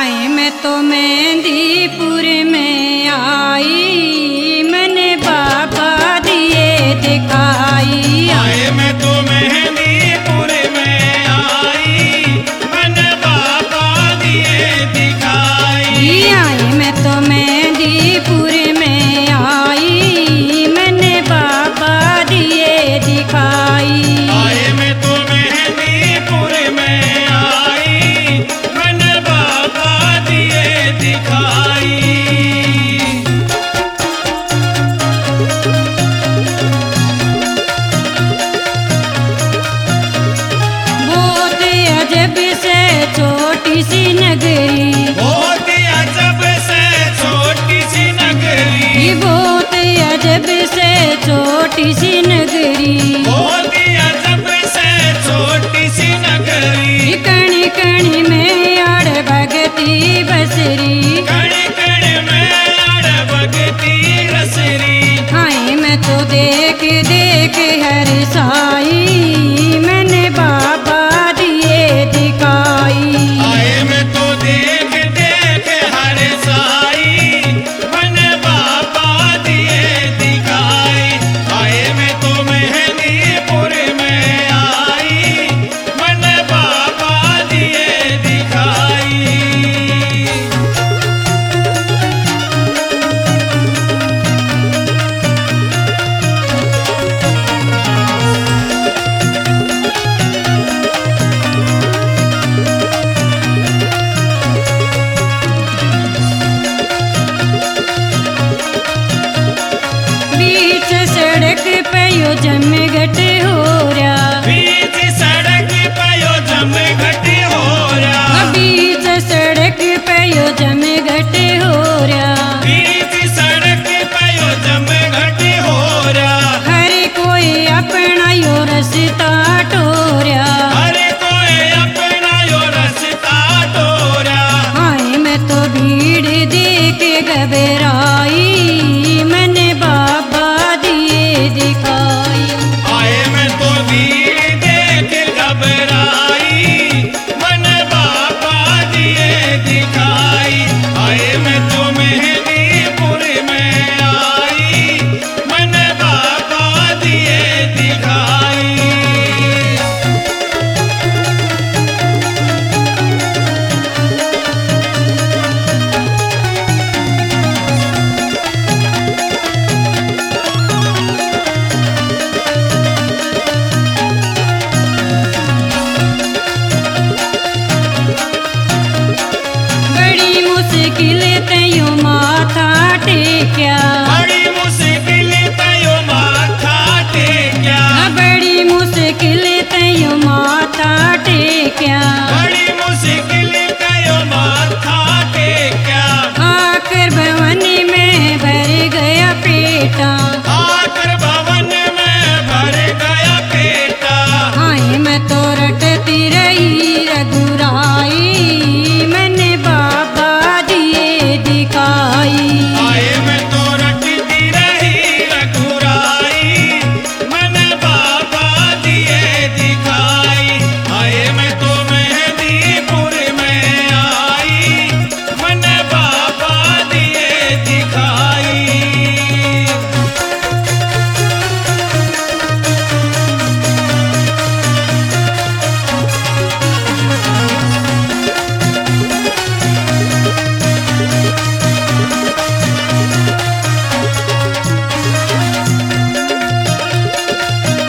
आए मैं तो मेहंदीपुर में आई, मैंने बाबा दिए दिखाई। आए मैं तो मेहंदीपुर में आई, मैंने बाबा दिए दिखाई। आए मैं तो मेहंदीपुर में आई, मैंने बाबा दिए दिखाई। आए मैं तो मेहंदीपुर में आई, मैंने बाबा दिए दिखाई। बहुत अजब से छोटी सी नगरी, बहुत अजब से छोटी सी नगरी, बहुत अजब से छोटी सी नगरी। बहुत अजब से छोटी सी नगरी। कणी कणी में आड़ भगती बसरी, कण कण में आड़ भगती रसरी। हाय मैं तो देख देख हर साई, मैंने बाबा दिए दिखाई। आए मैं तो देख देख हर साई, मैंने बाबा दिए दिखाई। आए मैं तो मेहंदीपुर में आई, मैंने बाबा दिए दिखाई। बीच सड़क पे यो जमघट हो रहा, बीच सड़क पे यो जमघट हो रहा। बीच सड़क पे यो जमघट हो रहा। बीच सड़क पे यो जमघट हो रहा। हर कोई अपना यो रस्ता टोरा, हर कोई अपना यो रास्ता टोरा। हाय मैं तो भीड़ देख घबराई, मैंने बाबा दिए दिखाई। आए मैं तो भीड़ देख घबराई, मन बाबा दिए दिखाई। आए मैं तो मेहंदीपुर में आई, मन बाबा दिए दिखाई। बड़ी मुश्किल तयो माथा टेक्या, बड़ी मुश्किल तयो माथा टेक्या। बड़ी मुश्किल तयो माथा टेक्या। बड़ी मुश्किल तयो माथा टेक्या। आकर भवन में भर गया पेटा, आकर भवन में भर गया पेटा। हाय मैं तो रटती रही रघुराई, मैंने बाबा दिए दिखाई। आए मैं तो रटती रही रघुराई, मन बाबा दिए दिखाई। आए मैं तो मेहंदीपुर में आई, मन बाबा दिए दिखाई।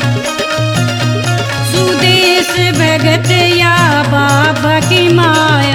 सुदेश भगत या बाबा की माया,